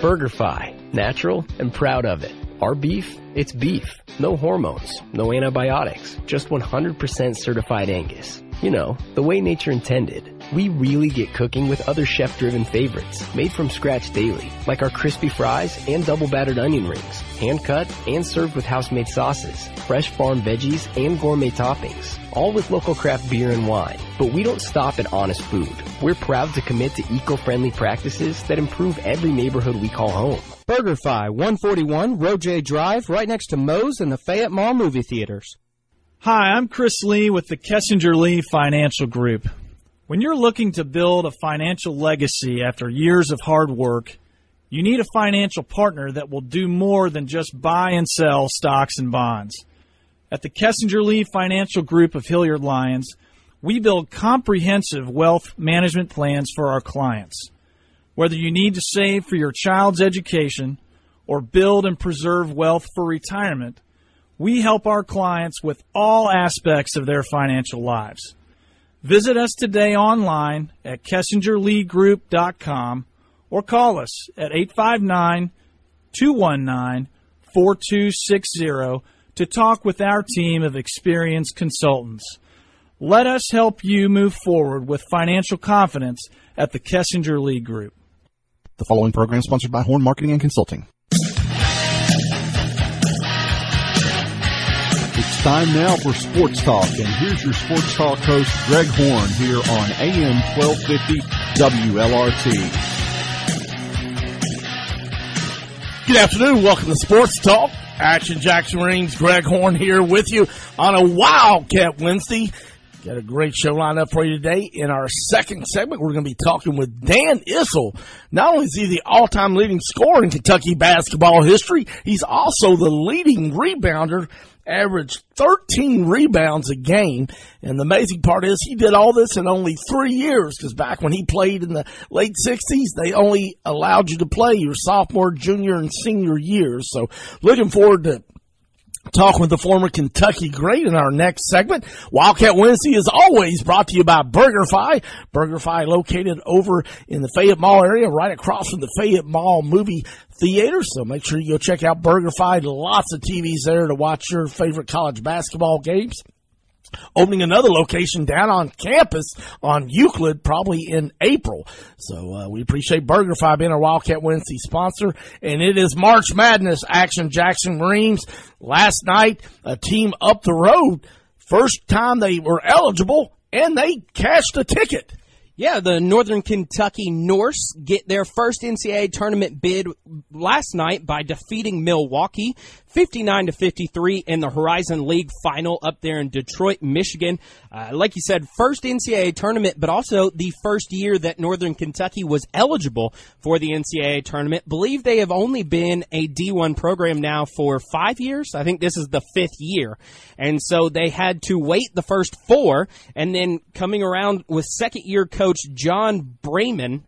BurgerFi, natural and proud of it. Our beef, it's beef. No hormones, no antibiotics, just 100% certified Angus. You know, the way nature intended. We really get cooking with other chef-driven favorites, made from scratch daily, like our crispy fries and double-battered onion rings, hand-cut and served with house-made sauces, fresh farm veggies, and gourmet toppings, all with local craft beer and wine. But we don't stop at honest food. We're proud to commit to eco-friendly practices that improve every neighborhood we call home. BurgerFi, 141 Roe Drive, right next to Moe's and the Fayette Mall movie theaters. Hi, I'm Chris Lee with the Kessinger Lee Financial Group. When you're looking to build a financial legacy after years of hard work, you need a financial partner that will do more than just buy and sell stocks and bonds. At the Kessinger Lee Financial Group of Hilliard Lyons, we build comprehensive wealth management plans for our clients. Whether you need to save for your child's education or build and preserve wealth for retirement, we help our clients with all aspects of their financial lives. Visit us today online at KessingerLeeGroup.com or call us at 859-219-4260 to talk with our team of experienced consultants. Let us help you move forward with financial confidence at the Kessinger Lee Group. The following program is sponsored by Horn Marketing and Consulting. It's time now for Sports Talk, and here's your Sports Talk host, Greg Horn, here on AM 1250 WLRT. Good afternoon. Welcome to Sports Talk. Action Jackson Rings, Greg Horn here with you on a Wildcat Wednesday. Got a great show lined up for you today. In our second segment, we're going to be talking with Dan Issel. Not only is he the all-time leading scorer in Kentucky basketball history, he's also the leading rebounder, averaged 13 rebounds a game. And the amazing part is he did all this in only 3 years, because back when he played in the late 60s, they only allowed you to play your sophomore, junior, and senior years. So looking forward to talking with the former Kentucky great in our next segment. Wildcat Wednesday is always brought to you by BurgerFi. BurgerFi located over in the Fayette Mall area, right across from the Fayette Mall movie theater. So make sure you go check out BurgerFi. Lots of TVs there to watch your favorite college basketball games. Opening another location down on campus on Euclid, probably in April. So we appreciate BurgerFi being our Wildcat Wednesday sponsor. And it is March Madness action, Jackson Marines. Last night, a team up the road, first time they were eligible, and they cashed a ticket. Yeah, the Northern Kentucky Norse get their first NCAA tournament bid last night by defeating Milwaukee 59-53 in the Horizon League final up there in Detroit, Michigan. Like you said, first NCAA tournament, but also the first year that Northern Kentucky was eligible for the NCAA tournament. Believe they have only been a D1 program now for 5 years. I think this is the 5th year. And so they had to wait the first 4, and then coming around with second-year coach John Brannon,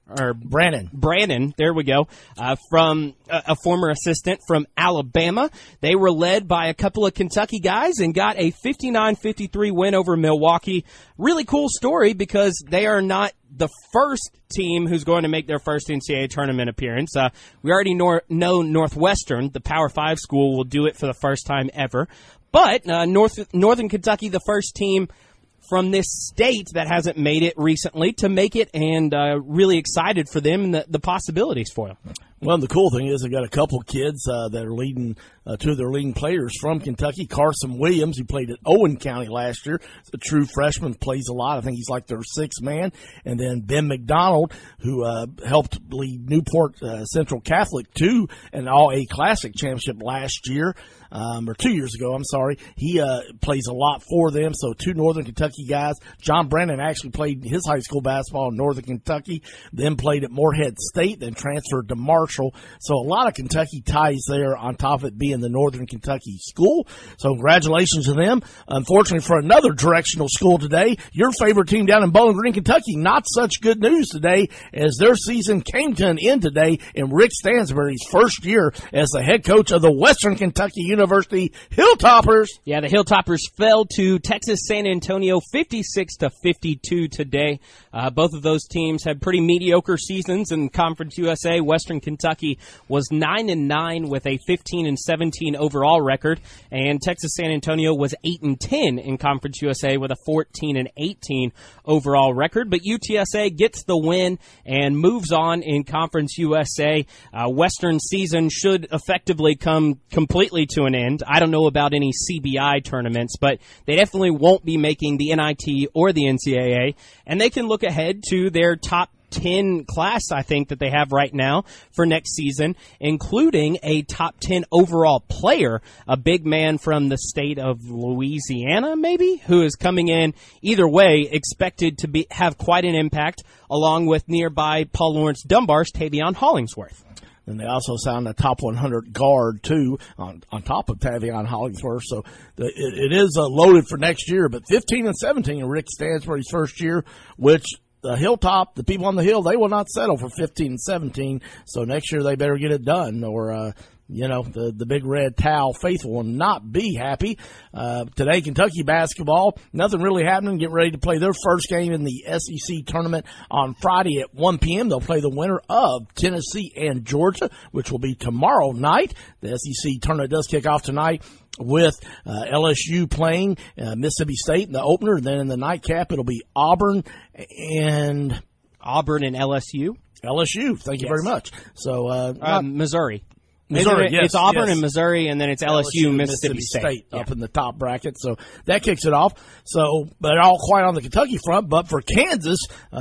there we go, from a former assistant from Alabama. They were led by a couple of Kentucky guys and got a 59-53 win over Milwaukee. Really cool story because they are not the first team who's going to make their first NCAA tournament appearance. We already know Northwestern, the Power 5 school, will do it for the first time ever. But Northern Kentucky, the first team from this state that hasn't made it recently to make it, and really excited for them and the possibilities for them. Well, the cool thing is they got a couple kids that are leading, two of their leading players from Kentucky. Carson Williams, who played at Owen County last year, is a true freshman, plays a lot. I think he's like their 6th man. And then Ben McDonald, who helped lead Newport Central Catholic to an All-A Classic championship last year. Or 2 years ago, I'm sorry. He plays a lot for them. So 2 Northern Kentucky guys. John Brannon actually played his high school basketball in Northern Kentucky, then played at Morehead State, then transferred to Marshall. So a lot of Kentucky ties there on top of it being the Northern Kentucky school. So congratulations to them. Unfortunately for another directional school today, your favorite team down in Bowling Green, Kentucky, not such good news today as their season came to an end today in Rick Stansbury's first year as the head coach of the Western Kentucky University University Hilltoppers. Yeah, the Hilltoppers fell to Texas San Antonio 56-52 today. Both of those teams had pretty mediocre seasons in Conference USA. Western Kentucky was 9-9 with a 15-17 overall record, and Texas San Antonio was 8-10 in Conference USA with a 14-18 overall record. But UTSA gets the win and moves on in Conference USA. Western season should effectively come completely to an end. I don't know about any CBI tournaments, but they definitely won't be making the NIT or the NCAA, and they can look ahead to their top 10 class, I think, that they have right now for next season, including a top 10 overall player, a big man from the state of Louisiana, maybe, who is coming in either way, expected to have quite an impact, along with nearby Paul Lawrence Dunbar's Tavion Hollingsworth. And they also signed a top 100 guard, too, on top of Tavion Hollingsworth. So it is loaded for next year. But 15-17 in Rick Stansbury's first year, which the Hilltop, the people on the Hill, they will not settle for 15-17. So next year they better get it done, or the Big Red Towel faithful will not be happy. Today, Kentucky basketball, nothing really happening. Getting ready to play their first game in the SEC tournament on Friday at 1 p.m. They'll play the winner of Tennessee and Georgia, which will be tomorrow night. The SEC tournament does kick off tonight with LSU playing Mississippi State in the opener. Then in the nightcap, it'll be Auburn and LSU. LSU, thank you very much. So Missouri. Missouri, yes, it's Auburn yes. and Missouri, and then it's LSU Mississippi State up in the top bracket. So that kicks it off. So, but all quiet on the Kentucky front. But for Kansas,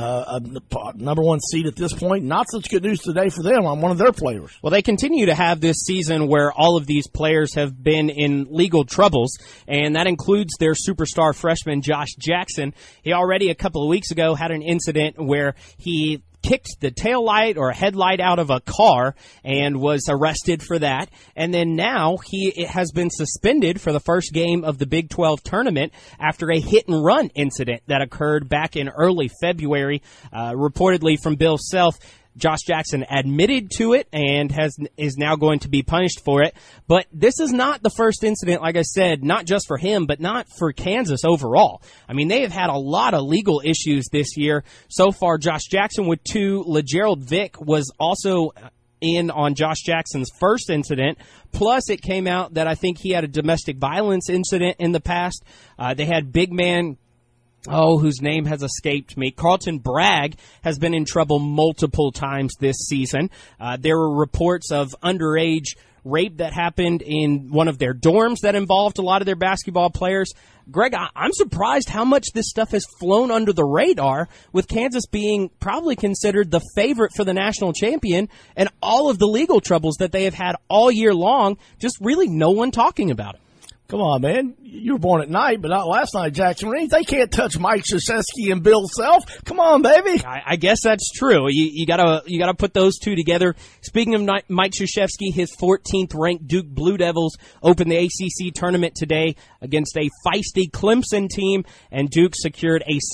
number one seed at this point, not such good news today for them on one of their players. Well, they continue to have this season where all of these players have been in legal troubles, and that includes their superstar freshman Josh Jackson. He already a couple of weeks ago had an incident where he kicked the tail light or headlight out of a car and was arrested for that. And then now he has been suspended for the first game of the Big 12 tournament after a hit-and-run incident that occurred back in early February, reportedly from Bill Self. Josh Jackson admitted to it and is now going to be punished for it. But this is not the first incident, like I said, not just for him, but not for Kansas overall. I mean, they have had a lot of legal issues this year. So far, Josh Jackson with 2. LeGerald Vick was also in on Josh Jackson's first incident. Plus, it came out that I think he had a domestic violence incident in the past. They had big man, whose name has escaped me. Carlton Bragg has been in trouble multiple times this season. There were reports of underage rape that happened in one of their dorms that involved a lot of their basketball players. Greg, I'm surprised how much this stuff has flown under the radar, with Kansas being probably considered the favorite for the national champion, and all of the legal troubles that they have had all year long, just really no one talking about it. Come on, man. You were born at night, but not last night, Jackson Reed. They can't touch Mike Krzyzewski and Bill Self. Come on, baby. I guess that's true. You gotta put those two together. Speaking of Mike Krzyzewski, his 14th ranked Duke Blue Devils opened the ACC tournament today against a feisty Clemson team, and Duke secured a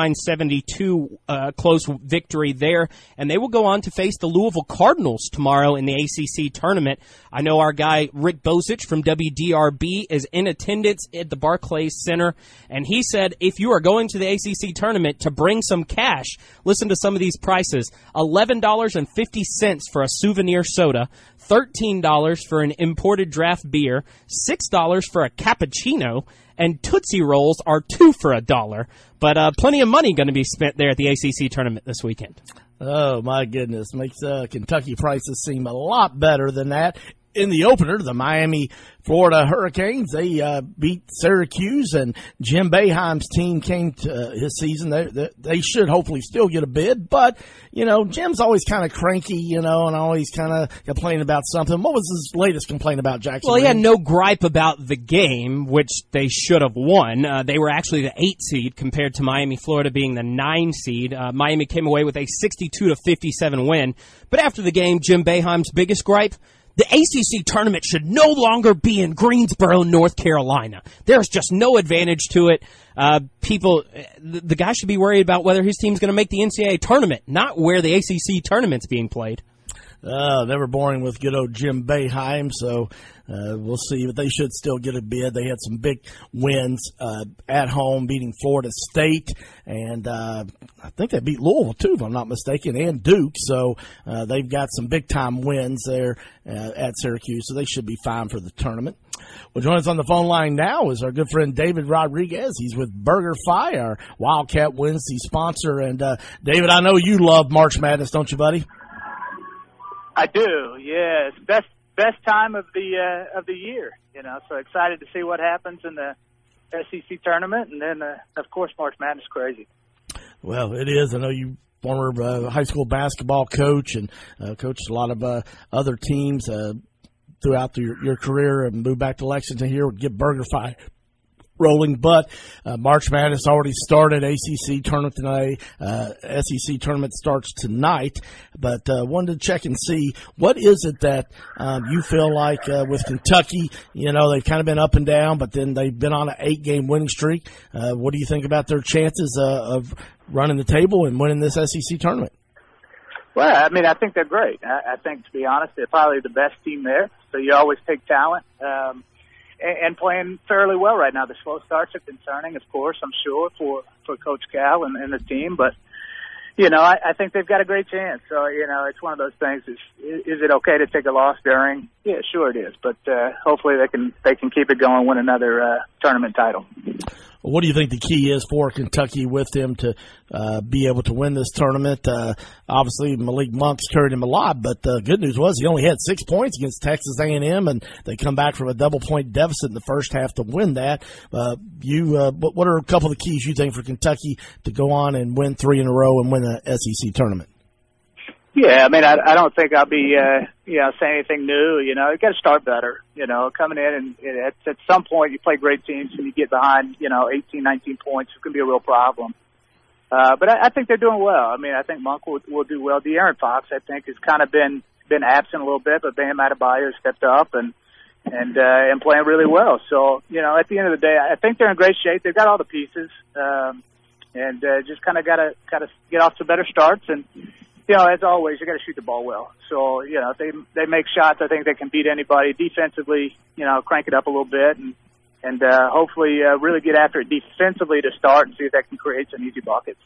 79-72 close victory there. And they will go on to face the Louisville Cardinals tomorrow in the ACC tournament. I know our guy Rick Bosich from WDRB is in attendance at the Barclays Center, and he said if you are going to the ACC tournament to bring some cash, listen to some of these prices: $11.50 for a souvenir soda, $13 for an imported draft beer, $6 for a cappuccino, and Tootsie Rolls are 2 for $1. But plenty of money going to be spent there at the ACC tournament this weekend. Oh, my goodness. Makes Kentucky prices seem a lot better than that. In the opener, the Miami, Florida Hurricanes, they beat Syracuse, and Jim Boeheim's team came to his season. They should hopefully still get a bid, but, Jim's always kind of cranky, and always kind of complaining about something. What was his latest complaint about, Jackson? Well, he had no gripe about the game, which they should have won. They were actually the 8 seed compared to Miami, Florida being the 9 seed. Miami came away with a 62-57 win. But after the game, Jim Boeheim's biggest gripe: the ACC tournament should no longer be in Greensboro, North Carolina. There's just no advantage to it. The guy should be worried about whether his team's going to make the NCAA tournament, not where the ACC tournament's being played. Never boring with good old Jim Boeheim, so we'll see. But they should still get a bid. They had some big wins at home, beating Florida State, and I think they beat Louisville, too, if I'm not mistaken, and Duke. So they've got some big-time wins there at Syracuse, so they should be fine for the tournament. Well, joining us on the phone line now is our good friend David Rodriguez. He's with BurgerFi, our Wildcat Wednesday sponsor. And, David, I know you love March Madness, don't you, buddy? I do, yes. Best time of the year, so excited to see what happens in the SEC tournament. And then, of course, March Madness crazy. Well, it is. I know you former high school basketball coach and coached a lot of other teams throughout your career and moved back to Lexington here. Get BurgerFi rolling, but March Madness already started. ACC tournament tonight. SEC tournament starts tonight. But wanted to check and see, what is it that you feel like with Kentucky? They've kind of been up and down, but then they've been on an 8-game winning streak. What do you think about their chances of running the table and winning this SEC tournament? Well, I think they're great. I think, to be honest, they're probably the best team there. So you always take talent. And playing fairly well right now. The slow starts are concerning, of course, I'm sure, for Coach Cal and the team. But, I think they've got a great chance. So, it's one of those things. Is it okay to take a loss during? Yeah, sure it is. But hopefully they can keep it going, win another tournament title. What do you think the key is for Kentucky with them to be able to win this tournament? Obviously, Malik Monk's carried him a lot, but the good news was he only had 6 points against Texas A&M, and they come back from a double-point deficit in the first half to win that. What are a couple of the keys you think for Kentucky to go on and win 3 in a row and win the SEC tournament? Yeah, I don't think I'll be, saying anything new. You got to start better. Coming in and at some point you play great teams and you get behind, 18, 19 points, it's going to be a real problem. But I think they're doing well. I think Monk will do well. De'Aaron Fox, I think, has kind of been absent a little bit, but Bam Adebayo stepped up and playing really well. So, at the end of the day, I think they're in great shape. They've got all the pieces, and just kind of got to get off to better starts. And, as always, you got to shoot the ball well. So, if they make shots, I think they can beat anybody. Defensively, crank it up a little bit and hopefully really get after it defensively to start and see if that can create some easy buckets.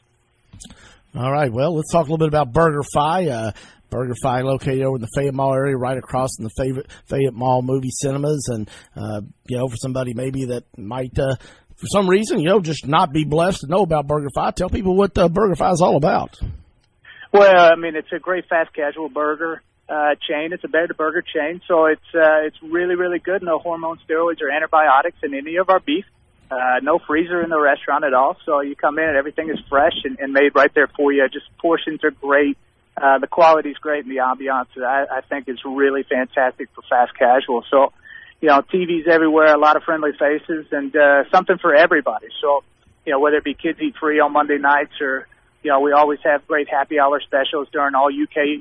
All right, well, let's talk a little bit about BurgerFi. BurgerFi located over in the Fayette Mall area, right across from the Fayette Mall movie cinemas. And, for somebody maybe that might, for some reason, just not be blessed to know about BurgerFi, tell people what BurgerFi is all about. Well, it's a great fast casual burger chain. It's a better burger chain, so it's really, really good. No hormone, steroids, or antibiotics in any of our beef. No freezer in the restaurant at all. So you come in and everything is fresh and made right there for you. Just portions are great. The quality's great, and the ambiance I think is really fantastic for fast casual. So, TVs everywhere, a lot of friendly faces, and something for everybody. So, whether it be kids eat free on Monday nights or we always have great happy hour specials during all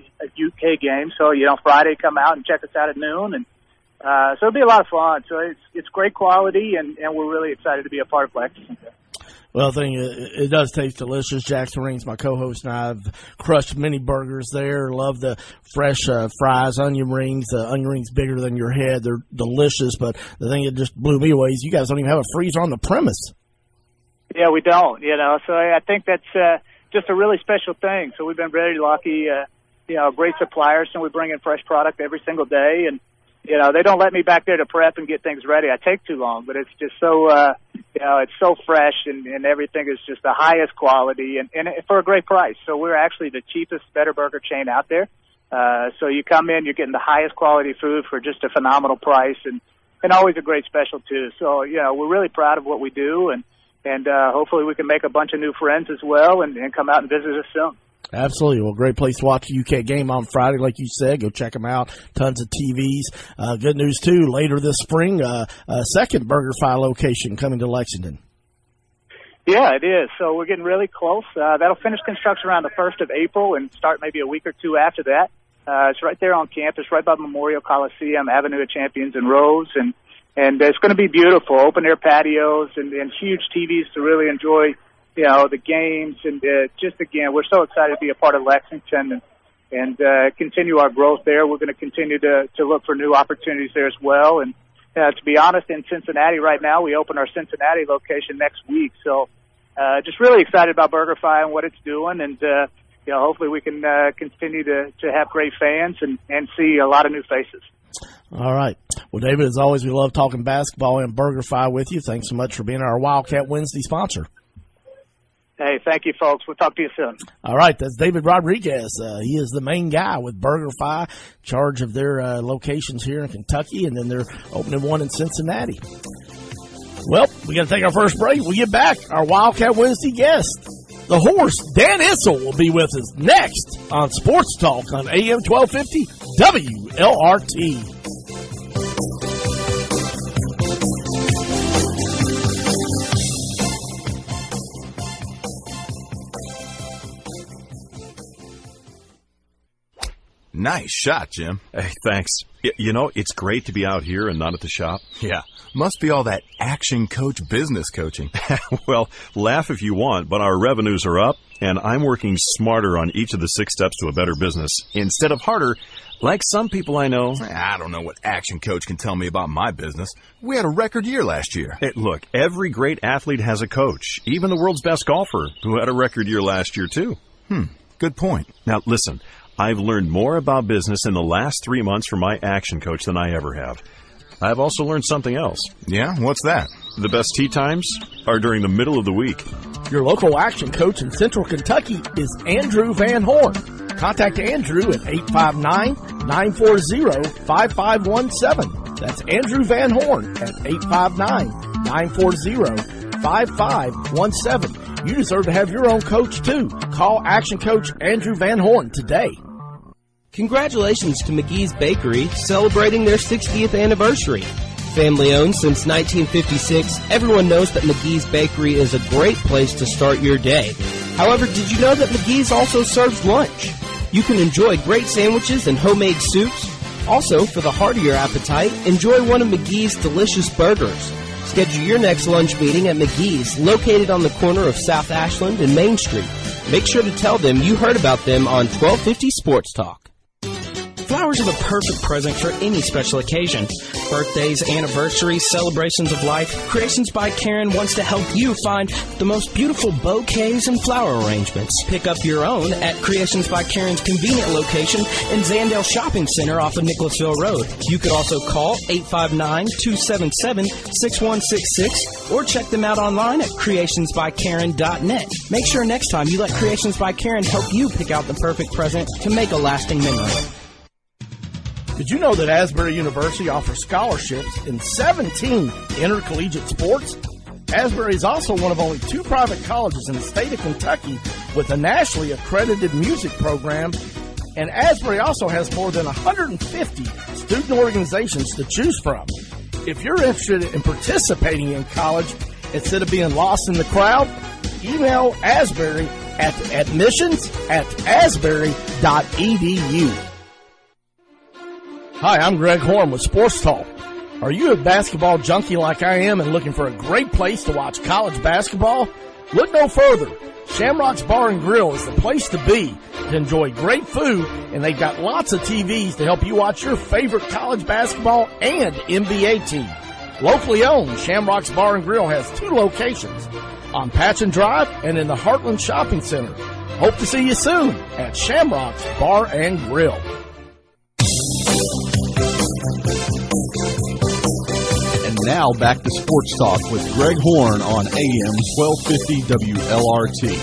UK games. So, Friday come out and check us out at noon. And so it'll be a lot of fun. So it's great quality, and we're really excited to be a part of Lexington. Well, the thing it does taste delicious. Jackson Rings, my co-host, and I have crushed many burgers there. Love the fresh fries, onion rings. The onion rings bigger than your head. They're delicious. But the thing that just blew me away is you guys don't even have a freezer on the premise. Yeah, we don't. So I think that's just a really special thing. So we've been very lucky, great suppliers, and we bring in fresh product every single day. And, they don't let me back there to prep and get things ready. I take too long, but it's just so, it's so fresh and everything is just the highest quality and for a great price. So we're actually the cheapest better burger chain out there. So you come in, you're getting the highest quality food for just a phenomenal price and always a great special too. So, we're really proud of what we do and hopefully we can make a bunch of new friends as well and come out and visit us soon. Absolutely. Well, great place to watch the UK game on Friday, like you said. Go check them out. Tons of TVs. Good news, too. Later this spring, a second BurgerFi location coming to Lexington. Yeah, it is. So we're getting really close. That'll finish construction around the 1st of April and start maybe a week or two after that. It's right there on campus, right by Memorial Coliseum, Avenue of Champions and Rose. And it's going to be beautiful, open-air patios and huge TVs to really enjoy, the games. And just, again, we're so excited to be a part of Lexington. continue our growth there. We're going to continue to look for new opportunities there as well. And to be honest, in Cincinnati right now, we open our Cincinnati location next week. So just really excited about BurgerFi and what it's doing. And, hopefully we can continue to have great fans and see a lot of new faces. All right. Well, David, as always, we love talking basketball and BurgerFi with you. Thanks so much for being our Wildcat Wednesday sponsor. Hey, thank you, folks. We'll talk to you soon. All right, that's David Rodriguez. He is the main guy with BurgerFi, charge of their locations here in Kentucky, and then they're opening one in Cincinnati. Well, we got to take our first break. We'll get back. Our Wildcat Wednesday guest, the horse, Dan Issel, will be with us next on Sports Talk on AM 1250 WLRT. Nice shot, Jim. Hey, thanks. It's great to be out here and not at the shop. Yeah, must be all that Action Coach business coaching. Well, laugh if you want, but our revenues are up, and I'm working smarter on each of the 6 steps to a better business, instead of harder, like some people I know. I don't know what Action Coach can tell me about my business. We had a record year last year. Hey, look, every great athlete has a coach, even the world's best golfer, who had a record year last year, too. Good point. Now, listen. I've learned more about business in the last 3 months from my Action Coach than I ever have. I've also learned something else. Yeah? What's that? The best tee times are during the middle of the week. Your local Action Coach in Central Kentucky is Andrew Van Horn. Contact Andrew at 859-940-5517. That's Andrew Van Horn at 859-940-5517. You deserve to have your own coach, too. Call Action Coach Andrew Van Horn today. Congratulations to McGee's Bakery, celebrating their 60th anniversary. Family owned since 1956, everyone knows that McGee's Bakery is a great place to start your day. However, did you know that McGee's also serves lunch? You can enjoy great sandwiches and homemade soups. Also, for the heart of your appetite, enjoy one of McGee's delicious burgers. Schedule your next lunch meeting at McGee's, located on the corner of South Ashland and Main Street. Make sure to tell them you heard about them on 1250 Sports Talk. Flowers are the perfect present for any special occasion. Birthdays, anniversaries, celebrations of life. Creations by Karen wants to help you find the most beautiful bouquets and flower arrangements. Pick up your own at Creations by Karen's convenient location in Zandale Shopping Center off of Nicholasville Road. You could also call 859-277-6166 or check them out online at creationsbykaren.net. Make sure next time you let Creations by Karen help you pick out the perfect present to make a lasting memory. Did you know that Asbury University offers scholarships in 17 intercollegiate sports? Asbury is also one of only 2 private colleges in the state of Kentucky with a nationally accredited music program, and Asbury also has more than 150 student organizations to choose from. If you're interested in participating in college instead of being lost in the crowd, email Asbury at admissions@asbury.edu. Hi, I'm Greg Horn with Sports Talk. Are you a basketball junkie like I am and looking for a great place to watch college basketball? Look no further. Shamrock's Bar and Grill is the place to be to enjoy great food, and they've got lots of TVs to help you watch your favorite college basketball and NBA team. Locally owned, Shamrock's Bar and Grill has 2 locations, on Patchen Drive and in the Heartland Shopping Center. Hope to see you soon at Shamrock's Bar and Grill. And now back to Sports Talk with Greg Horn on AM 1250 WLRT.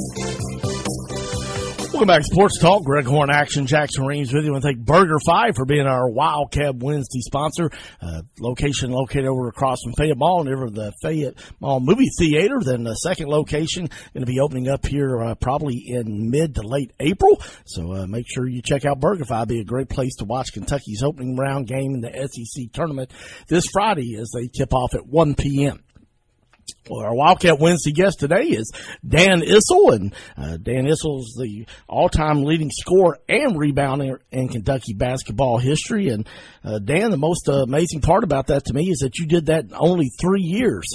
Welcome back to Sports Talk. Greg Horn, Action Jackson Reams with you. I want to thank BurgerFi for being our Wildcat Wednesday sponsor. Location located over across from Fayette Mall, near the Fayette Mall Movie Theater. Then the second location going to be opening up here probably in mid to late April. So make sure you check out BurgerFi. It'll be a great place to watch Kentucky's opening round game in the SEC tournament this Friday as they tip off at 1 p.m. Well, our Wildcat Wednesday guest today is Dan Issel, and Dan Issel is the all-time leading scorer and rebounder in Kentucky basketball history. And Dan, the most amazing part about that to me is that you did that in only 3 years.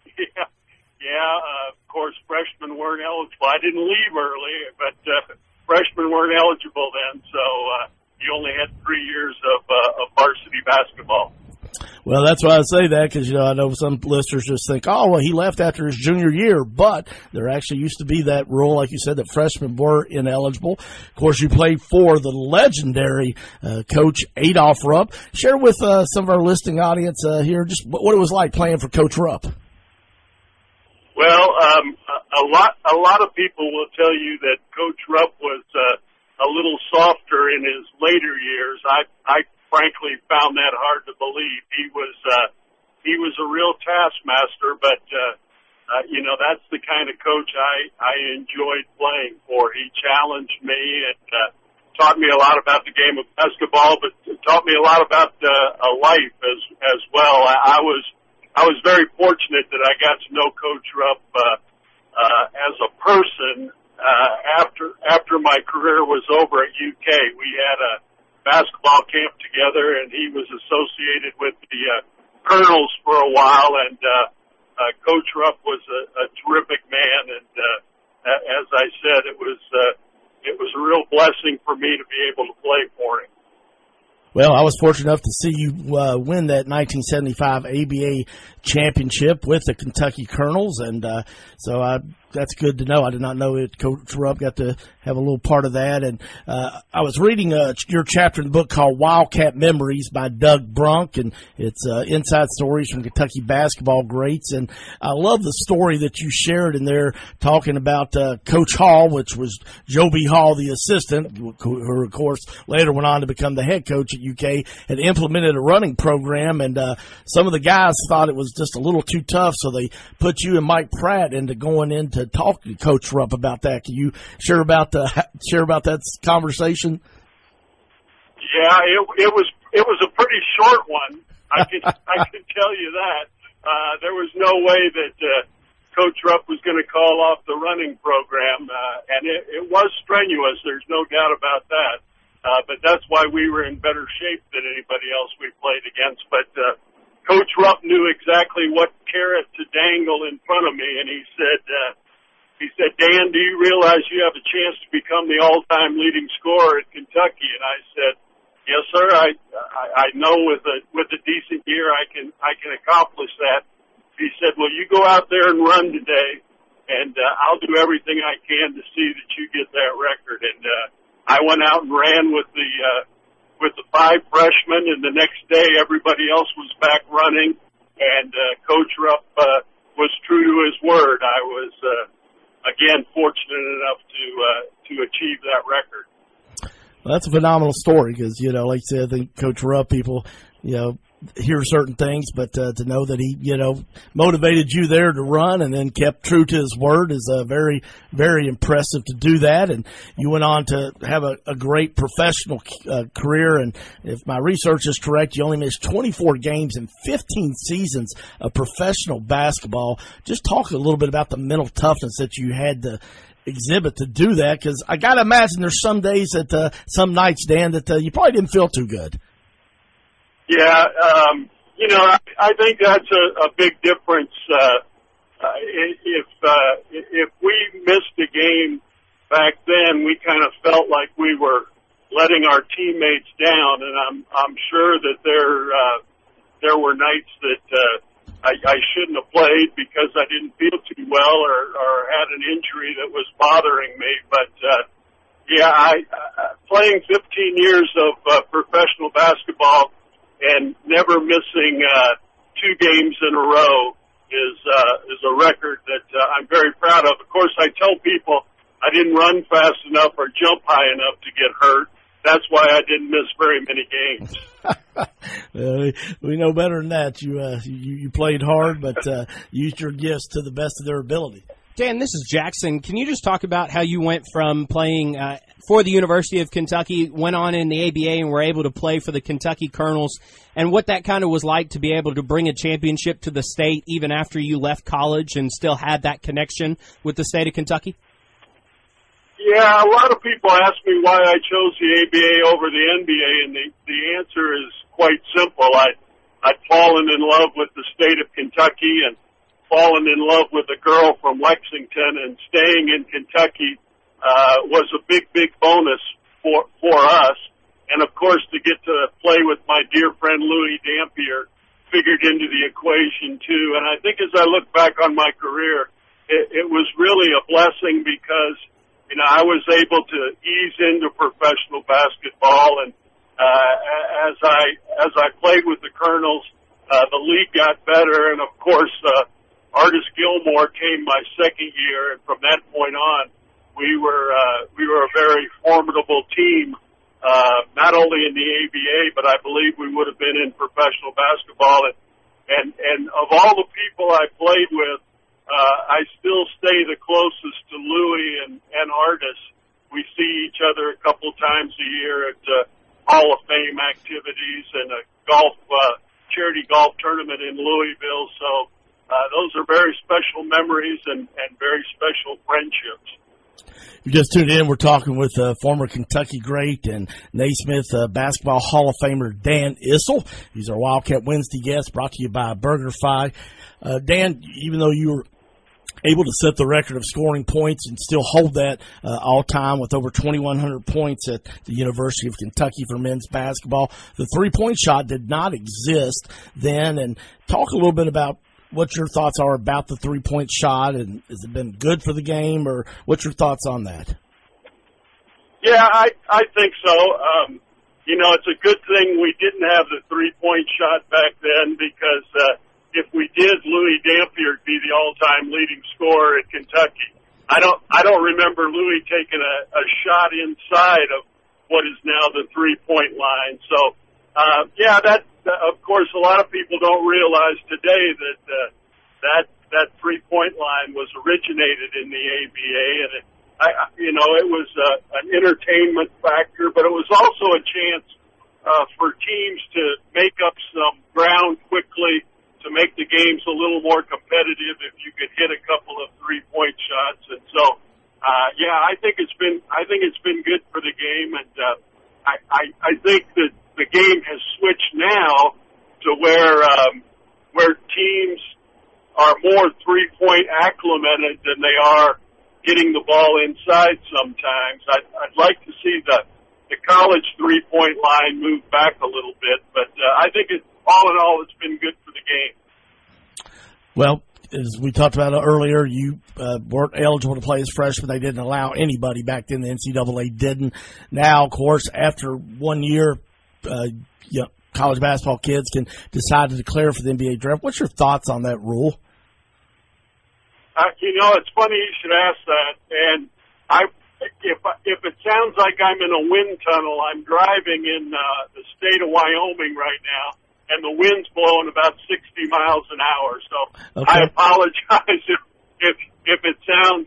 Yeah. Of course, freshmen weren't eligible. I didn't leave early, but freshmen weren't eligible then, so you only had 3 years of varsity basketball. Well, that's why I say that, because, I know some listeners just think, oh, well, he left after his junior year, but there actually used to be that rule, like you said, that freshmen were ineligible. Of course, you played for the legendary Coach Adolph Rupp. Share with some of our listening audience here just what it was like playing for Coach Rupp. Well, a lot of people will tell you that Coach Rupp was a little softer in his later years. I frankly found that hard to believe. He was a real taskmaster, but that's the kind of coach I enjoyed playing for. He challenged me and taught me a lot about the game of basketball, but taught me a lot about a life as well. I was very fortunate that I got to know Coach Rupp as a person after my career was over at UK. We had a basketball camp together, and he was associated with the Colonels for a while, and Coach Rupp was a terrific man, and as I said, it was a real blessing for me to be able to play for him. Well, I was fortunate enough to see you win that 1975 ABA championship with the Kentucky Colonels, and so that's good to know. I did not know that Coach Rupp got to have a little part of that. And I was reading your chapter in the book called Wildcat Memories by Doug Brunk, and it's inside stories from Kentucky basketball greats. And I love the story that you shared in there talking about Coach Hall, which was Joby Hall, the assistant, who, of course, later went on to become the head coach at UK, had implemented a running program, and some of the guys thought it was just a little too tough, so they put you and Mike Pratt into going in to talk to Coach Rupp about that. Can you share about that conversation? Yeah, it was a pretty short one. I can tell you that. There was no way that Coach Rupp was going to call off the running program, and it was strenuous. There's no doubt about that. But that's why we were in better shape than anybody else we played against. But Coach Rupp knew exactly what carrot to dangle in front of me, and he said, Dan, do you realize you have a chance to become the all-time leading scorer at Kentucky? And I said, yes, sir. I know with a decent year I can accomplish that. He said, well, you go out there and run today, and I'll do everything I can to see that you get that record. And I went out and ran with the 5 freshmen, and the next day everybody else was back running, and Coach Rupp was true to his word. I was again fortunate enough to achieve that record. Well, that's a phenomenal story because, like I said, I think Coach Rupp, people, hear certain things, but to know that he, motivated you there to run and then kept true to his word is very, very impressive to do that. And you went on to have a great professional career. And if my research is correct, you only missed 24 games in 15 seasons of professional basketball. Just talk a little bit about the mental toughness that you had to exhibit to do that, because I got to imagine there's some days that some nights, Dan, that you probably didn't feel too good. Yeah, I think that's a big difference. If we missed a game back then, we kind of felt like we were letting our teammates down, and I'm sure that there were nights that I shouldn't have played because I didn't feel too well or had an injury that was bothering me. But playing 15 years of professional basketball and never missing 2 games in a row is a record that I'm very proud of. Of course, I tell people I didn't run fast enough or jump high enough to get hurt. That's why I didn't miss very many games. We know better than that. You played hard, but used your gifts to the best of their ability. Dan, this is Jackson. Can you just talk about how you went from playing for the University of Kentucky, went on in the ABA, and were able to play for the Kentucky Colonels, and what that kind of was like to be able to bring a championship to the state even after you left college and still had that connection with the state of Kentucky? Yeah, a lot of people ask me why I chose the ABA over the NBA, and the answer is quite simple. I'd fallen in love with the state of Kentucky and fallen in love with a girl from Lexington, and staying in Kentucky was a big bonus for us. And of course, to get to play with my dear friend Louis Dampier figured into the equation too. And I think as I look back on my career, it was really a blessing because, you know, I was able to ease into professional basketball. And, as I played with the Colonels, the league got better. And of course, Artis Gilmore came my second year. And from that point on, we were a very formidable team. Not only in the ABA, but I believe we would have been in professional basketball. And of all the people I played with, I still stay the closest to Louis and Artis. We see each other a couple times a year at Hall of Fame activities and a charity golf tournament in Louisville. So those are very special memories and very special friendships. You just tuned in. We're talking with former Kentucky great and Naismith Basketball Hall of Famer Dan Issel. He's our Wildcat Wednesday guest, brought to you by BurgerFi. Dan, even though you were able to set the record of scoring points and still hold that all time with over 2,100 points at the University of Kentucky for men's basketball, the three-point shot did not exist then. And talk a little bit about what your thoughts are about the three-point shot, and has it been good for the game, or what's your thoughts on that? Yeah, I think so. You know, it's a good thing we didn't have the three-point shot back then because if we did, Louis Dampier would be the all-time leading scorer at Kentucky. I don't remember Louis taking a shot inside of what is now the three-point line. So, of course, a lot of people don't realize today that three-point line was originated in the ABA, and it was an entertainment factor, but it was also a chance for teams to make up some ground quickly, to make the games a little more competitive if you could hit a couple of three-point shots. And so, I think it's been good for the game, and I think that the game has switched now to where teams are more three-point acclimated than they are getting the ball inside sometimes. I'd like to see the college three-point line move back a little bit, but I think all in all, it's been good for the game. Well, as we talked about earlier, you weren't eligible to play as freshman. They didn't allow anybody back then. The NCAA didn't. Now, of course, after 1 year, college basketball kids can decide to declare for the NBA draft. What's your thoughts on that rule? It's funny you should ask that. And if it sounds like I'm in a wind tunnel, I'm driving in the state of Wyoming right now, and the wind's blowing about 60 miles an hour. So okay. I apologize if it sounds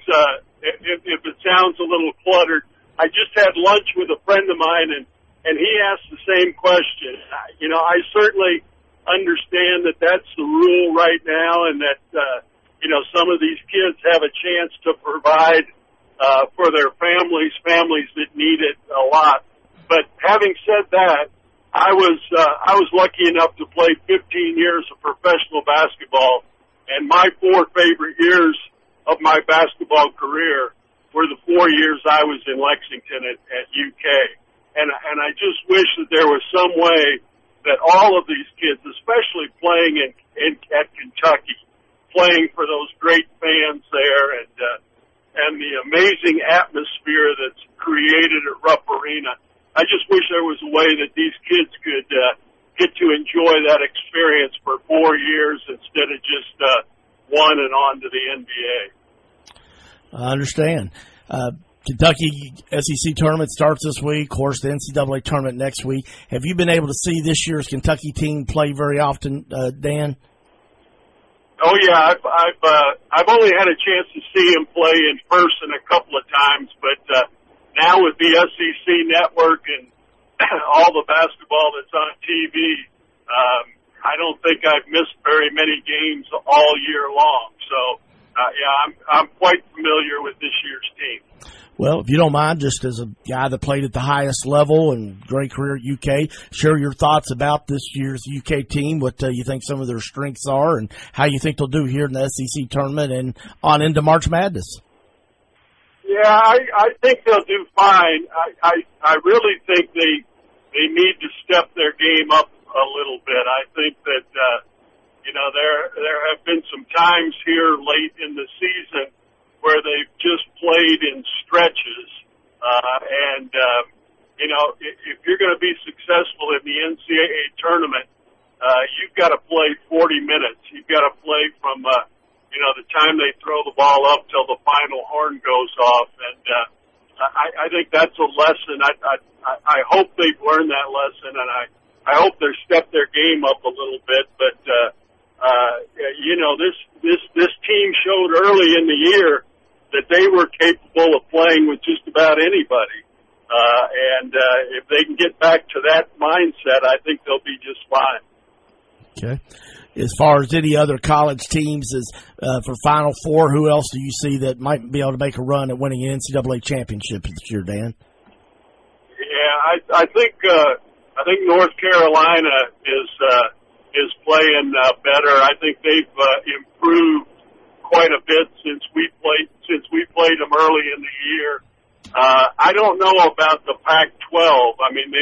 a little cluttered. I just had lunch with a friend of mine, and he asked the same question. I certainly understand that that's the rule right now, and that some of these kids have a chance to provide for their families that need it a lot. But having said that, I was lucky enough to play 15 years of professional basketball, and my 4 favorite years of my basketball career were the 4 years I was in Lexington at UK. And I just wish that there was some way that all of these kids, especially playing at Kentucky, playing for those great fans there, and the amazing atmosphere that's created at Rupp Arena, I just wish there was a way that these kids could get to enjoy that experience for 4 years instead of just one and on to the NBA. I understand. Kentucky SEC tournament starts this week. Of course, the NCAA tournament next week. Have you been able to see this year's Kentucky team play very often, Dan? Oh yeah, I've only had a chance to see him play in person a couple of times, but now with the SEC network and all the basketball that's on TV, I don't think I've missed very many games all year long. So I'm quite familiar with this year's team. Well, if you don't mind, just as a guy that played at the highest level and great career at UK, share your thoughts about this year's UK team, what you think some of their strengths are, and how you think they'll do here in the SEC tournament and on into March Madness. Yeah, I think they'll do fine. I really think they need to step their game up a little bit. I think that there have been some times here late in the season where they've just played in stretches, if you're going to be successful in the NCAA tournament, you've got to play 40 minutes. You've got to play from the time they throw the ball up till the final horn goes off, and I think that's a lesson. I hope they've learned that lesson, and I hope they step their game up a little bit. But this team showed early in the year that they were capable of playing with just about anybody, and if they can get back to that mindset, I think they'll be just fine. Okay. As far as any other college teams for Final Four, who else do you see that might be able to make a run at winning an NCAA championship this year, Dan? Yeah, I think North Carolina is playing better. I think they've improved quite a bit since we played them early in the year. I don't know about the Pac-12. I mean,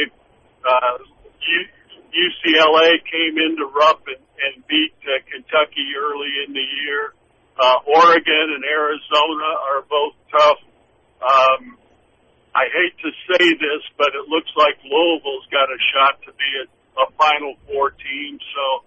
UCLA came into Rupp and beat Kentucky early in the year. Oregon and Arizona are both tough. I hate to say this, but it looks like Louisville's got a shot to be a Final Four team. So,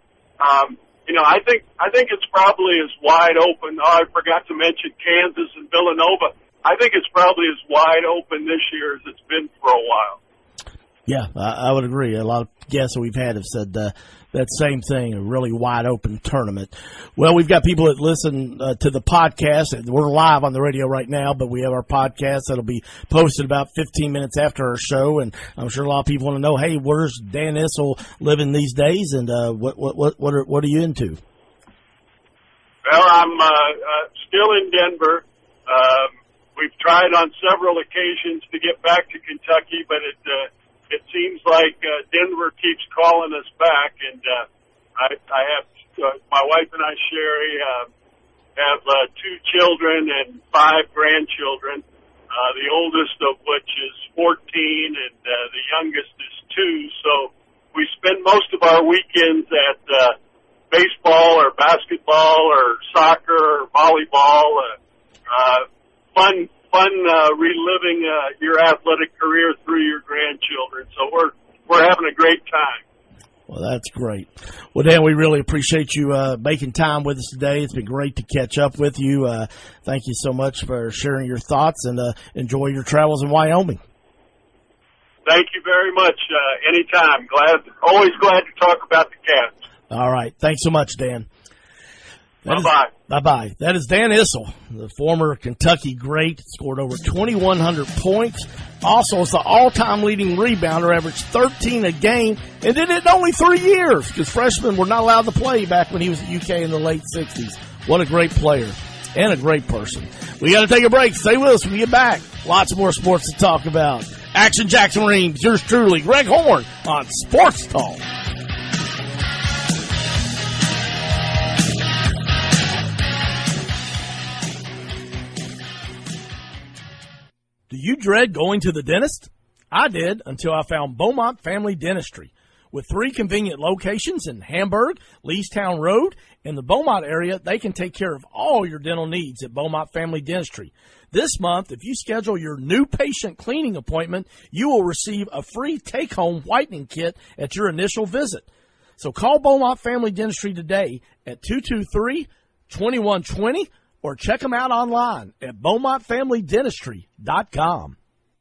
I think it's probably as wide open. Oh, I forgot to mention Kansas and Villanova. I think it's probably as wide open this year as it's been for a while. Yeah, I would agree. A lot of guests that we've had have said that same thing, a really wide-open tournament. Well, we've got people that listen to the podcast. We're live on the radio right now, but we have our podcast that'll be posted about 15 minutes after our show, and I'm sure a lot of people want to know, hey, where's Dan Issel living these days, and what are you into? Well, I'm still in Denver. We've tried on several occasions to get back to Kentucky, but it seems like Denver keeps calling us back, and I have my wife and I, Sherry, have 2 children and 5 grandchildren. The oldest of which is 14, and the youngest is 2. So we spend most of our weekends at baseball or basketball or soccer or volleyball. Fun reliving your athletic career through your grandchildren. So we're having a great time. Well, that's great. Well, Dan, we really appreciate you making time with us today. It's been great to catch up with you. Thank you so much for sharing your thoughts, and enjoy your travels in Wyoming. Thank you very much. Anytime. Always glad to talk about the Cats. All right. Thanks so much, Dan. Bye-bye. Bye-bye. That is Dan Issel, the former Kentucky great, scored over 2,100 points. Also, is the all-time leading rebounder, averaged 13 a game, and did it in only 3 years because freshmen were not allowed to play back when he was at UK in the late 60s. What a great player and a great person. We got to take a break. Stay with us when we get back. Lots more sports to talk about. Action Jackson Reams, yours truly, Greg Horn on Sports Talk. Do you dread going to the dentist? I did until I found Beaumont Family Dentistry. With 3 convenient locations in Hamburg, Leestown Road, and the Beaumont area, they can take care of all your dental needs at Beaumont Family Dentistry. This month, if you schedule your new patient cleaning appointment, you will receive a free take-home whitening kit at your initial visit. So call Beaumont Family Dentistry today at 223-2120 or check them out online at BeaumontFamilyDentistry.com.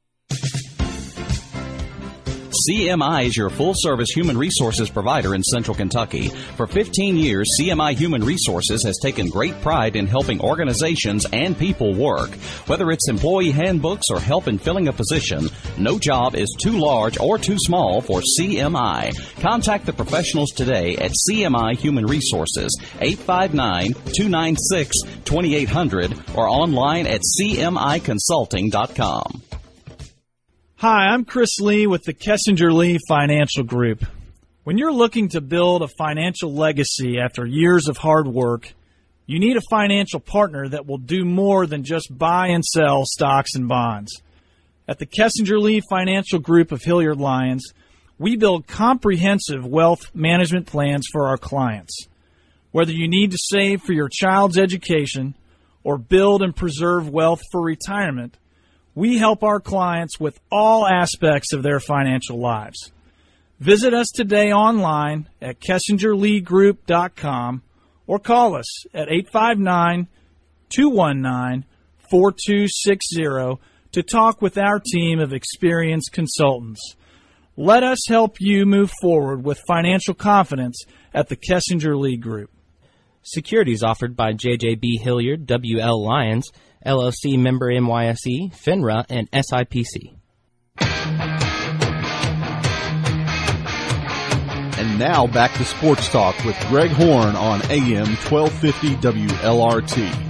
CMI is your full-service human resources provider in Central Kentucky. For 15 years, CMI Human Resources has taken great pride in helping organizations and people work. Whether it's employee handbooks or help in filling a position, no job is too large or too small for CMI. Contact the professionals today at CMI Human Resources, 859-296-2800, or online at cmiconsulting.com. Hi, I'm Chris Lee with the Kessinger Lee Financial Group. When you're looking to build a financial legacy after years of hard work, You need a financial partner that will do more than just buy and sell stocks and bonds. At the Kessinger Lee Financial Group of Hilliard Lyons, we build comprehensive wealth management plans for our clients. Whether you need to save for your child's education or build and preserve wealth for retirement, we help our clients with all aspects of their financial lives. Visit us today online at KessingerLeeGroup.com or call us at 859-219-4260 to talk with our team of experienced consultants. Let us help you move forward with financial confidence at the Kessinger Lee Group. Securities offered by JJB Hilliard, WL Lyons, LLC member NYSE, FINRA, and SIPC. And now back to Sports Talk with Greg Horn on AM 1250 WLRT.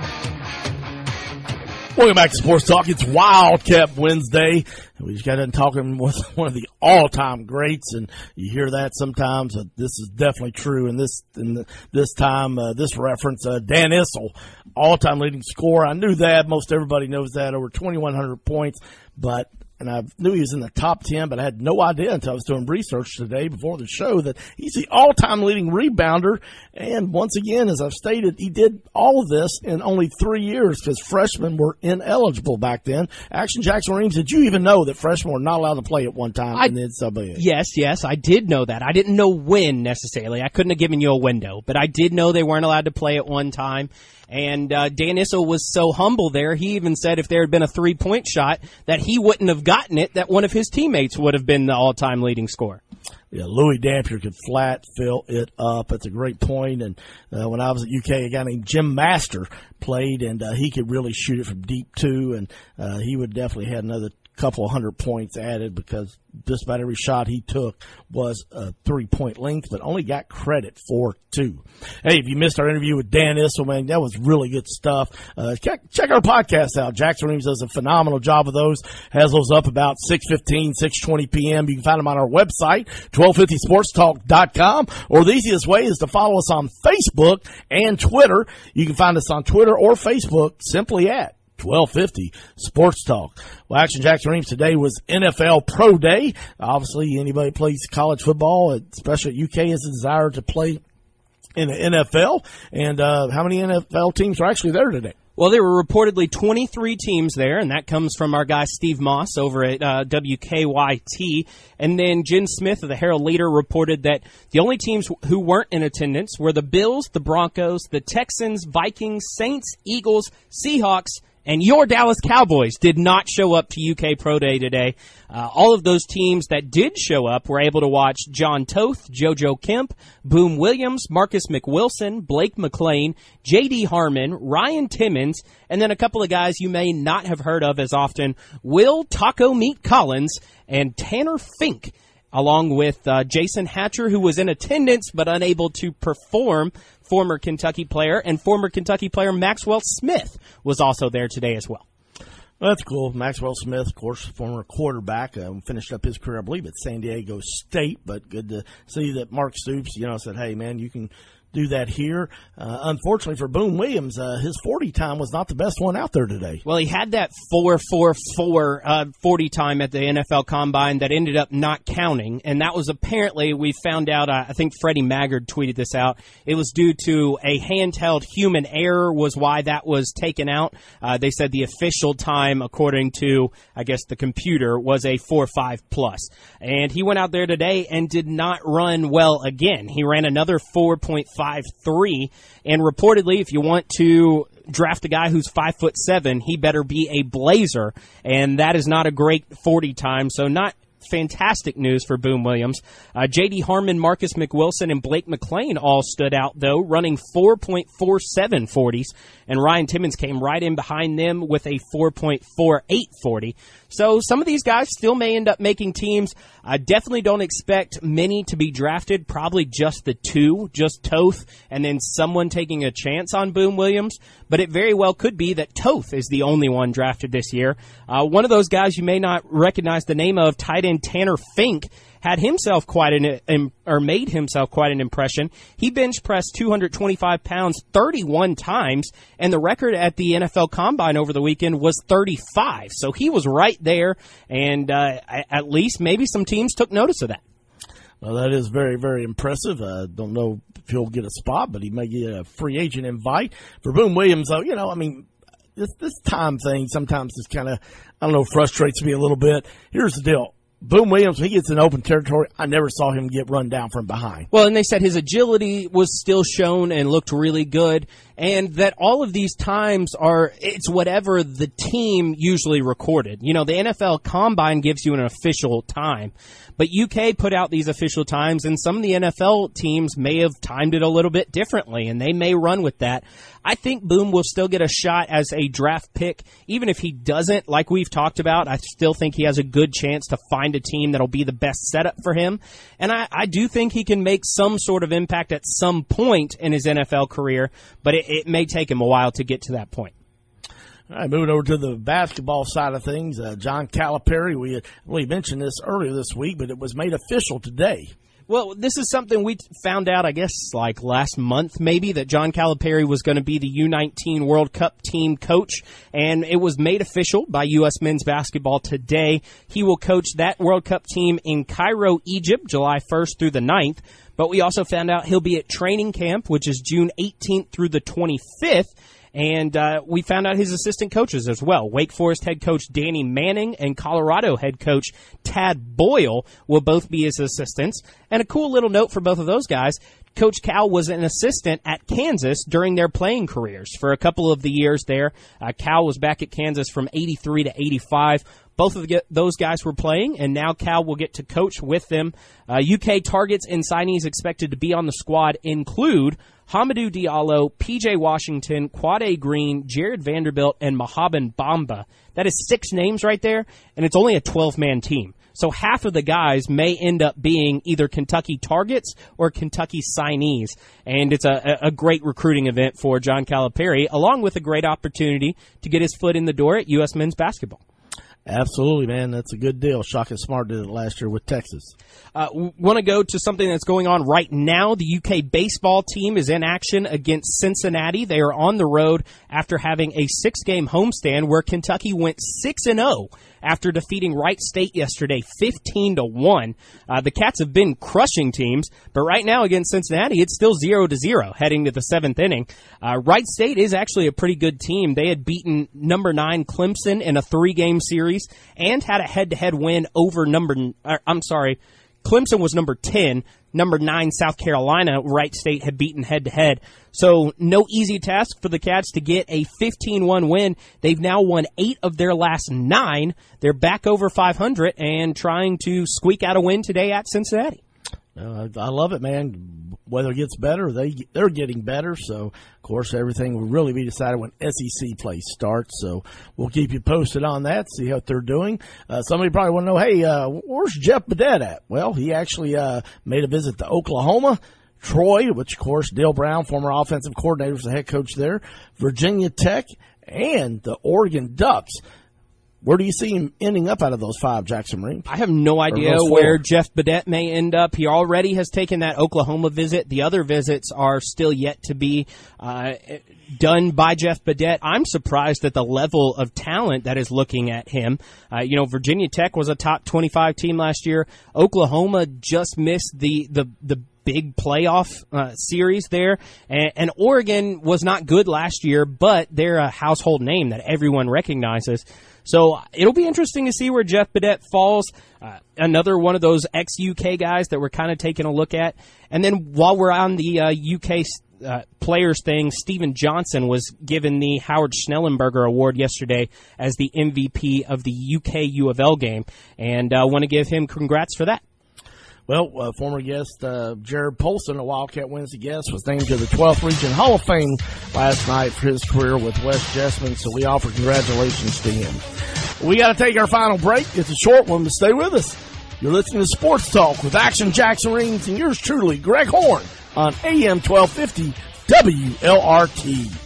Welcome back to Sports Talk. It's Wildcat Wednesday. We just got done talking with one of the all-time greats, and you hear that sometimes. This is definitely true. And this time, this reference, Dan Issel, all-time leading scorer. I knew that. Most everybody knows that. Over 2,100 points, and I knew he was in the top 10, but I had no idea until I was doing research today before the show that he's the all-time leading rebounder. And once again, as I've stated, he did all of this in only 3 years because freshmen were ineligible back then. Action Jackson Reams, did you even know that freshmen were not allowed to play at one time in the NCAA? Yes, I did know that. I didn't know when necessarily. I couldn't have given you a window, but I did know they weren't allowed to play at one time. And Dan Issel was so humble there, he even said if there had been a three-point shot that he wouldn't have gotten it, that one of his teammates would have been the all-time leading scorer. Yeah, Louis Dampier could flat fill it up. That's a great point. And when I was at UK, a guy named Jim Master played, and he could really shoot it from deep, too. And he would definitely have another couple of 100 points added because just about every shot he took was a three-point length, but only got credit for 2. Hey, if you missed our interview with Dan Issel, man, that was really good stuff. Check our podcast out. Jackson Reams does a phenomenal job of those. Has those up about 6:15, 6:20 p.m. You can find them on our website, 1250sportstalk.com, or the easiest way is to follow us on Facebook and Twitter. You can find us on Twitter or Facebook simply at 1250 Sports Talk. Well, Action Jackson Reams today was NFL Pro Day. Obviously, anybody plays college football, especially at UK, has a desire to play in the NFL. And how many NFL teams are actually there today? Well, there were reportedly 23 teams there, and that comes from our guy Steve Moss over at WKYT. And then Jen Smith of the Herald Leader reported that the only teams who weren't in attendance were the Bills, the Broncos, the Texans, Vikings, Saints, Eagles, Seahawks, and your Dallas Cowboys did not show up to UK Pro Day today. All of those teams that did show up were able to watch John Toth, JoJo Kemp, Boom Williams, Marcus McWilson, Blake McLean, J.D. Harmon, Ryan Timmons, and then a couple of guys you may not have heard of as often, Will Taco Meat Collins and Tanner Fink, along with Jason Hatcher, who was in attendance but unable to perform. Former Kentucky player and former Kentucky player Maxwell Smith was also there today as well. Well, that's cool. Maxwell Smith, of course, former quarterback, finished up his career, I believe, at San Diego State, but good to see that Mark Stoops, said, hey, man, you can do that here. Unfortunately for Boom Williams, his 40 time was not the best one out there today. Well, he had that 4.44 40 time at the NFL Combine that ended up not counting, and that was apparently, we found out, I think Freddie Maggard tweeted this out, it was due to a handheld human error was why that was taken out. They said the official time, according to, I guess, the computer, was a 4.5 plus. And he went out there today and did not run well again. He ran another 4.53, and reportedly, if you want to draft a guy who's 5'7", he better be a Blazer, and that is not a great 40 time, so not fantastic news for Boom Williams. J.D. Harmon, Marcus McWilson, and Blake McLean all stood out, though, running 4.47 40s, and Ryan Timmons came right in behind them with a 4.48 40. So some of these guys still may end up making teams. I definitely don't expect many to be drafted, probably just the 2, just Toth, and then someone taking a chance on Boom Williams. But it very well could be that Toth is the only one drafted this year. One of those guys you may not recognize the name of, tight end Tanner Fink, had himself made himself quite an impression. He bench pressed 225 pounds 31 times, and the record at the NFL Combine over the weekend was 35. So he was right there, and at least maybe some teams took notice of that. Well, that is very, very impressive. Don't know if he'll get a spot, but he may get a free agent invite. For Boone Williams, though, this time thing sometimes is kind of, frustrates me a little bit. Here's the deal. Boone Williams, when he gets in open territory, I never saw him get run down from behind. Well, and they said his agility was still shown and looked really good, and that all of these times it's whatever the team usually recorded. The NFL Combine gives you an official time, but UK put out these official times, and some of the NFL teams may have timed it a little bit differently, and they may run with that. I think Boone will still get a shot as a draft pick. Even if he doesn't, like we've talked about, I still think he has a good chance to find a team that'll be the best setup for him. And I do think he can make some sort of impact at some point in his NFL career, but it may take him a while to get to that point. All right, moving over to the basketball side of things, John Calipari, we mentioned this earlier this week, but it was made official today. Well, this is something we found out, I guess, like last month maybe, that John Calipari was going to be the U19 World Cup team coach, and it was made official by U.S. men's basketball today. He will coach that World Cup team in Cairo, Egypt, July 1st through the 9th. But we also found out he'll be at training camp, which is June 18th through the 25th. And we found out his assistant coaches as well. Wake Forest head coach Danny Manning and Colorado head coach Tad Boyle will both be his assistants. And a cool little note for both of those guys, Coach Cal was an assistant at Kansas during their playing careers. For a couple of the years there, Cal was back at Kansas from 83 to 85. Both of those guys were playing, and now Cal will get to coach with them. UK targets and signees expected to be on the squad include Hamidou Diallo, P.J. Washington, Quade Green, Jared Vanderbilt, and Mohamed Bamba. That is 6 names right there, and it's only a 12-man team. So half of the guys may end up being either Kentucky targets or Kentucky signees. And it's a great recruiting event for John Calipari, along with a great opportunity to get his foot in the door at U.S. men's basketball. Absolutely, man. That's a good deal. Shaka Smart did it last year with Texas. Want to go to something that's going on right now. The UK baseball team is in action against Cincinnati. They are on the road after having a 6-game homestand where Kentucky went 6-0 after defeating Wright State yesterday 15-1. The Cats have been crushing teams, but right now against Cincinnati, it's still 0-0 heading to the 7th inning. Wright State is actually a pretty good team. They had beaten number 9 Clemson in a 3-game series and had a head-to-head win over Clemson was number 10. Number 9, South Carolina, Wright State had beaten head-to-head. So no easy task for the Cats to get a 15-1 win. They've now won 8 of their last 9. They're back over 500 and trying to squeak out a win today at Cincinnati. I love it, man. Weather gets better. They're getting better. So, of course, everything will really be decided when SEC play starts. So we'll keep you posted on that, see what they're doing. Somebody probably want to know, hey, where's Jeff Badet at? Well, he actually made a visit to Oklahoma, Troy, which, of course, Dale Brown, former offensive coordinator, was the head coach there, Virginia Tech, and the Oregon Ducks. Where do you see him ending up out of those 5, Jackson Marine? I have no idea where Jeff Badet may end up. He already has taken that Oklahoma visit. The other visits are still yet to be done by Jeff Badet. I'm surprised at the level of talent that is looking at him. Virginia Tech was a top 25 team last year. Oklahoma just missed the big playoff series there. And Oregon was not good last year, but they're a household name that everyone recognizes. So it'll be interesting to see where Jeff Badet falls. Another one of those ex-UK guys that we're kind of taking a look at. And then while we're on the UK players thing, Steven Johnson was given the Howard Schnellenberger Award yesterday as the MVP of the UK U of L game. And I want to give him congrats for that. Well, former guest Jared Polson, a Wildcat Wednesday guest, was named to the 12th Region Hall of Fame last night for his career with West Jessamine, so we offer congratulations to him. We got to take our final break. It's a short one, but stay with us. You're listening to Sports Talk with Action Jackson Rings and yours truly, Greg Horn, on AM 1250 WLRT.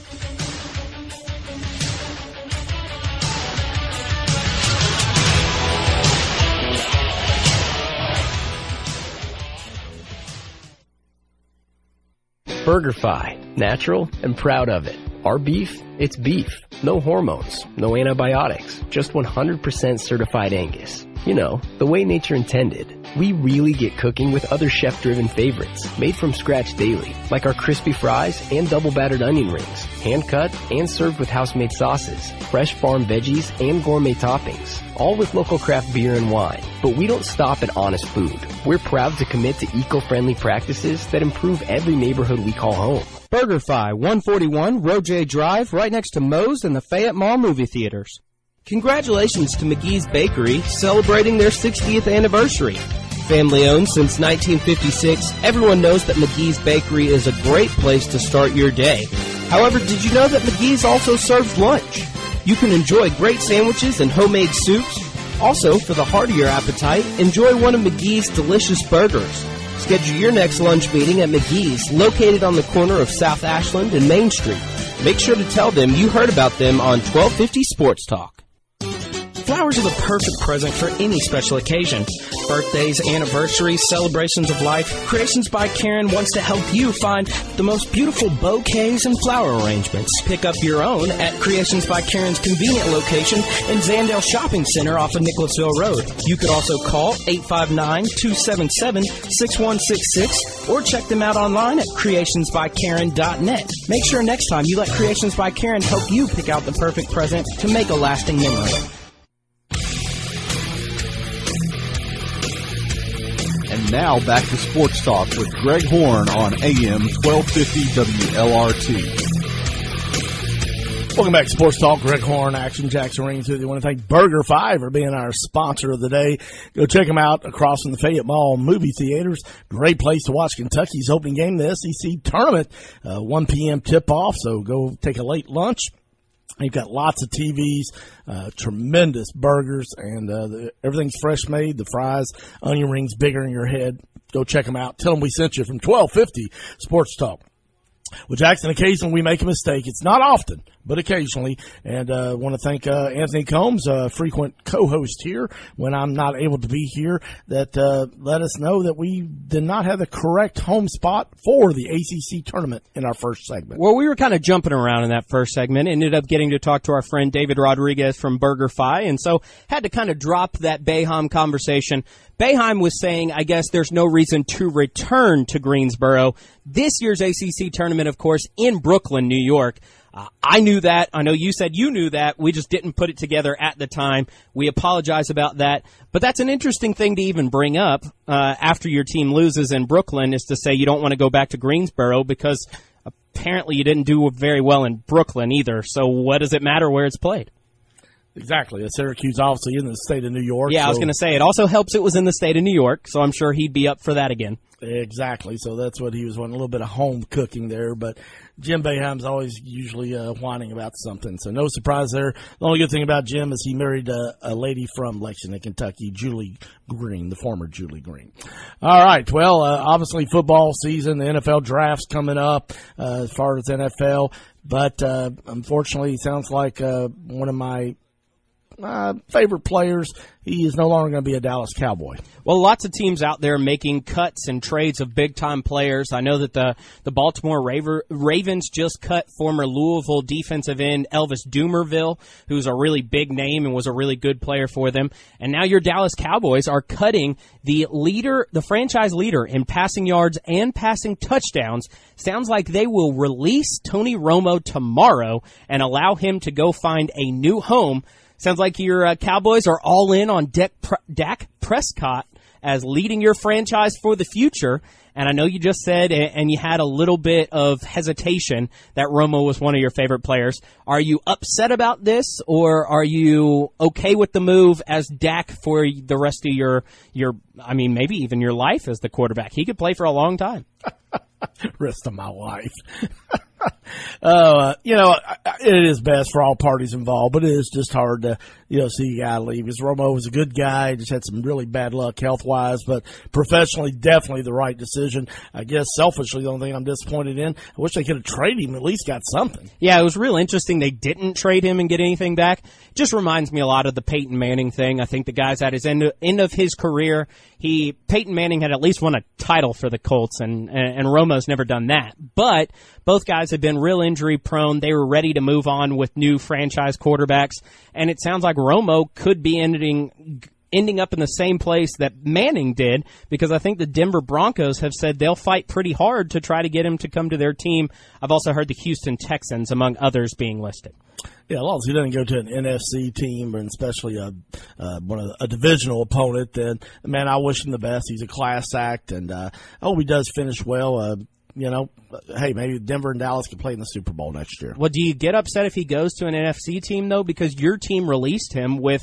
BurgerFi, natural and proud of it. Our beef, it's beef. No hormones, no antibiotics, just 100% certified Angus. You know, the way nature intended. We really get cooking with other chef-driven favorites, made from scratch daily, like our crispy fries and double-battered onion rings, hand-cut and served with house-made sauces, fresh farm veggies, and gourmet toppings, all with local craft beer and wine. But we don't stop at honest food. We're proud to commit to eco-friendly practices that improve every neighborhood we call home. BurgerFi, 141 Roje Drive, right next to Moe's and the Fayette Mall movie theaters. Congratulations to McGee's Bakery, celebrating their 60th anniversary. Family owned since 1956, everyone knows that McGee's Bakery is a great place to start your day. However, did you know that McGee's also serves lunch? You can enjoy great sandwiches and homemade soups. Also, for the heart of your appetite, enjoy one of McGee's delicious burgers. Schedule your next lunch meeting at McGee's, located on the corner of South Ashland and Main Street. Make sure to tell them you heard about them on 1250 Sports Talk. Flowers are the perfect present for any special occasion. Birthdays, anniversaries, celebrations of life. Creations by Karen wants to help you find the most beautiful bouquets and flower arrangements. Pick up your own at Creations by Karen's convenient location in Zandale Shopping Center off of Nicholasville Road. You could also call 859-277-6166 or check them out online at creationsbykaren.net. Make sure next time you let Creations by Karen help you pick out the perfect present to make a lasting memory. And now back to Sports Talk with Greg Horn on AM 1250 WLRT. Welcome back to Sports Talk. Greg Horn, Action Jackson Rings with you. I want to thank BurgerFi for being our sponsor of the day. Go check them out across from the Fayette Mall movie theaters. Great place to watch Kentucky's opening game, the SEC tournament, 1 p.m. tip-off. So go take a late lunch. You've got lots of TVs, tremendous burgers, and everything's fresh made. The fries, onion rings, bigger in your head. Go check them out. Tell them we sent you from 1250 Sports Talk. Well, Jackson, occasionally we make a mistake. It's not often, but occasionally. And I want to thank Anthony Combs, a frequent co-host here when I'm not able to be here, that let us know that we did not have the correct home spot for the ACC tournament in our first segment. Well, we were kind of jumping around in that first segment. Ended up getting to talk to our friend David Rodriguez from BurgerFi, and so had to kind of drop that Boeheim conversation. Boeheim was saying, I guess there's no reason to return to Greensboro. This year's ACC tournament, of course, in Brooklyn, New York. I knew that. I know you said you knew that. We just didn't put it together at the time. We apologize about that. But that's an interesting thing to even bring up after your team loses in Brooklyn, is to say you don't want to go back to Greensboro, because apparently you didn't do very well in Brooklyn either. So what does it matter where it's played? Exactly. Syracuse obviously in the state of New York. Yeah, I was going to say, it also helps it was in the state of New York, so I'm sure he'd be up for that again. Exactly. So that's what he was wanting, a little bit of home cooking there. But Jim Boeheim's always usually whining about something. So no surprise there. The only good thing about Jim is he married a lady from Lexington, Kentucky, Julie Green, the former Julie Green. All right. Well, obviously football season, the NFL draft's coming up as far as NFL. But unfortunately, it sounds like one of my favorite players, he is no longer going to be a Dallas Cowboy. Well, lots of teams out there making cuts and trades of big-time players. I know that the Baltimore Ravens just cut former Louisville defensive end Elvis Dumervil, who's a really big name and was a really good player for them. And now your Dallas Cowboys are cutting the franchise leader in passing yards and passing touchdowns. Sounds like they will release Tony Romo tomorrow and allow him to go find a new home. Sounds like your Cowboys are all in on Dak Prescott as leading your franchise for the future. And I know you just said, and you had a little bit of hesitation, that Romo was one of your favorite players. Are you upset about this, or are you okay with the move as Dak for the rest of your maybe even your life as the quarterback? He could play for a long time. Rest of my life. It is best for all parties involved, but it is just hard to, see a guy leave. Because Romo was a good guy, just had some really bad luck health-wise, but professionally, definitely the right decision. I guess selfishly, the only thing I'm disappointed in, I wish they could have traded him, at least got something. Yeah, it was real interesting they didn't trade him and get anything back. Just reminds me a lot of the Peyton Manning thing. I think the guy's at his end of his career. Peyton Manning had at least won a title for the Colts, and Romo's never done that. But both guys have been real injury prone. They were ready to move on with new franchise quarterbacks, and it sounds like Romo could be ending up in the same place that Manning did, because I think the Denver Broncos have said they'll fight pretty hard to try to get him to come to their team. I've also heard the Houston Texans, among others, being listed. Yeah, as long as he doesn't go to an NFC team, and especially a divisional opponent, then, man, I wish him the best. He's a class act, and I hope he does finish well. Hey, maybe Denver and Dallas could play in the Super Bowl next year. Well, do you get upset if he goes to an NFC team, though? Because your team released him with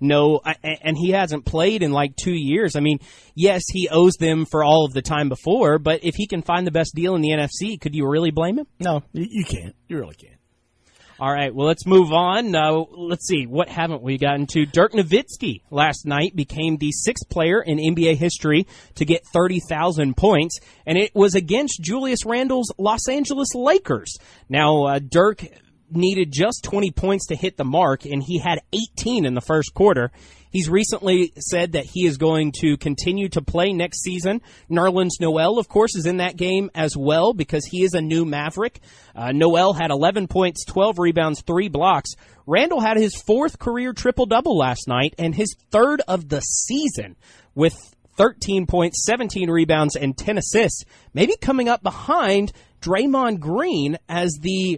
and he hasn't played in like 2 years. I mean, yes, he owes them for all of the time before, but if he can find the best deal in the NFC, could you really blame him? No, you can't. You really can't. All right, well, let's move on. Let's see, what haven't we gotten to? Dirk Nowitzki last night became the sixth player in NBA history to get 30,000 points, and it was against Julius Randle's Los Angeles Lakers. Now, Dirk needed just 20 points to hit the mark, and he had 18 in the first quarter. He's recently said that he is going to continue to play next season. Nerlens Noel, of course, is in that game as well because he is a new Maverick. Noel had 11 points, 12 rebounds, 3 blocks. Randle had his fourth career triple-double last night and his third of the season with 13 points, 17 rebounds, and 10 assists. Maybe coming up behind Draymond Green as the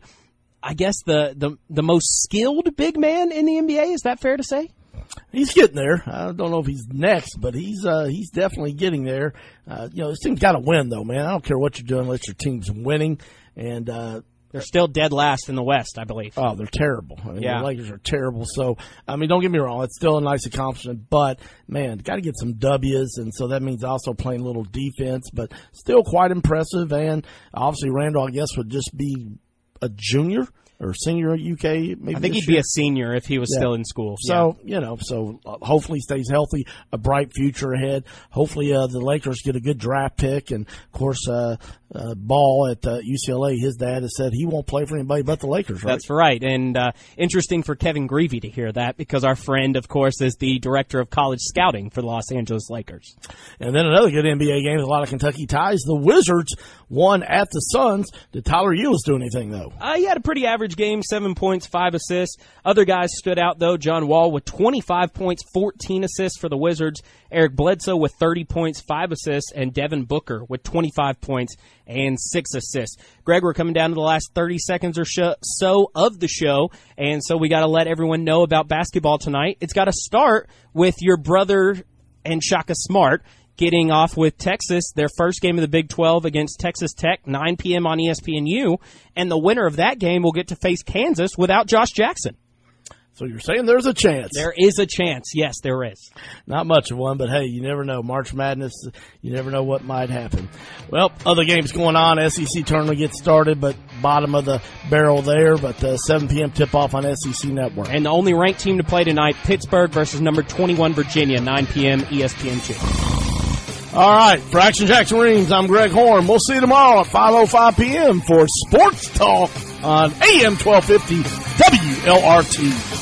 most skilled big man in the NBA. Is that fair to say? He's getting there. I don't know if he's next, but he's definitely getting there. This team's got to win, though, man. I don't care what you're doing unless your team's winning. And they're still dead last in the West, I believe. Oh, they're terrible. I mean, yeah. The Lakers are terrible. So, I mean, don't get me wrong. It's still a nice accomplishment, but, man, got to get some W's, and so that means also playing a little defense, but still quite impressive. And obviously Randle, I guess, would just be a junior or senior at UK, maybe. I think he'd be a senior if he was still in school. So, so hopefully he stays healthy, a bright future ahead. Hopefully the Lakers get a good draft pick. And, of course, Ball at UCLA, his dad has said he won't play for anybody but the Lakers, right? That's right. And interesting for Kevin Greavy to hear that because our friend, of course, is the director of college scouting for the Los Angeles Lakers. And then another good NBA game with a lot of Kentucky ties. The Wizards won at the Suns. Did Tyler Ulis do anything, though? He had a pretty average game, 7 points, 5 assists. Other guys stood out, though. John Wall with 25 points, 14 assists for the Wizards. Eric Bledsoe with 30 points, 5 assists. And Devin Booker with 25 points and 6 assists. Greg, we're coming down to the last 30 seconds or so of the show, and so we got to let everyone know about basketball tonight. It's got to start with your brother and Shaka Smart getting off with Texas, their first game of the Big 12 against Texas Tech, 9 p.m. on ESPNU, and the winner of that game will get to face Kansas without Josh Jackson. So you're saying there's a chance? There is a chance. Yes, there is. Not much of one, but hey, you never know. March Madness, you never know what might happen. Well, other games going on. SEC tournament gets started, but bottom of the barrel there. But 7 p.m. tip-off on SEC Network. And the only ranked team to play tonight, Pittsburgh versus number 21 Virginia, 9 p.m. ESPN2. All right, for Action Jackson Rings, I'm Greg Horn. We'll see you tomorrow at 5:05 p.m. for Sports Talk on AM 1250 WLRT.